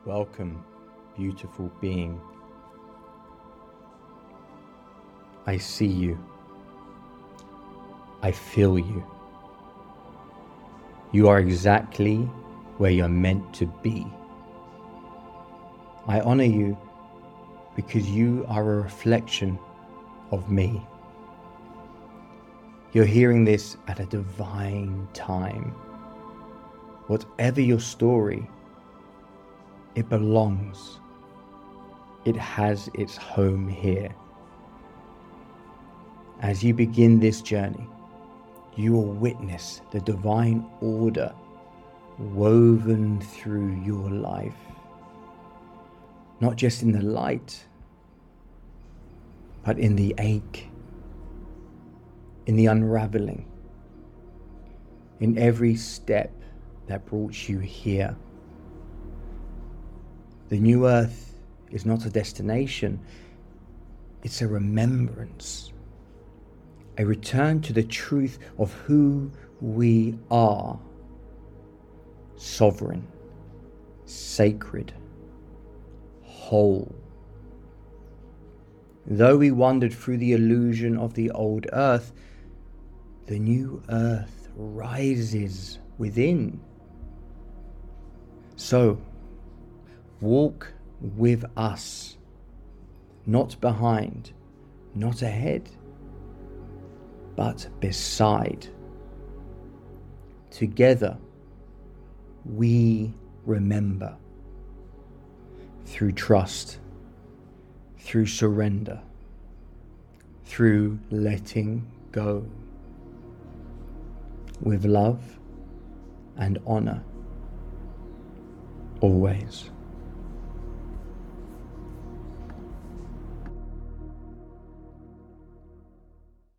Welcome, beautiful being. I see you. I feel you. You are exactly where you're meant to be. I honor you because you are a reflection of me. You're hearing this at a divine time. Whatever your story, it belongs. It has its home here. As you begin this journey, you will witness the divine order woven through your life. Not just in the light, but in the ache, in the unraveling, in every step that brought you here. The new earth is not a destination, it's a remembrance, a return to the truth of who we are: sovereign, sacred, whole. Though we wandered through the illusion of the old earth, the new earth rises within. So, walk with us, not behind, not ahead, but beside. Together, we remember. Through trust, through surrender, through letting go. With love and honor, always.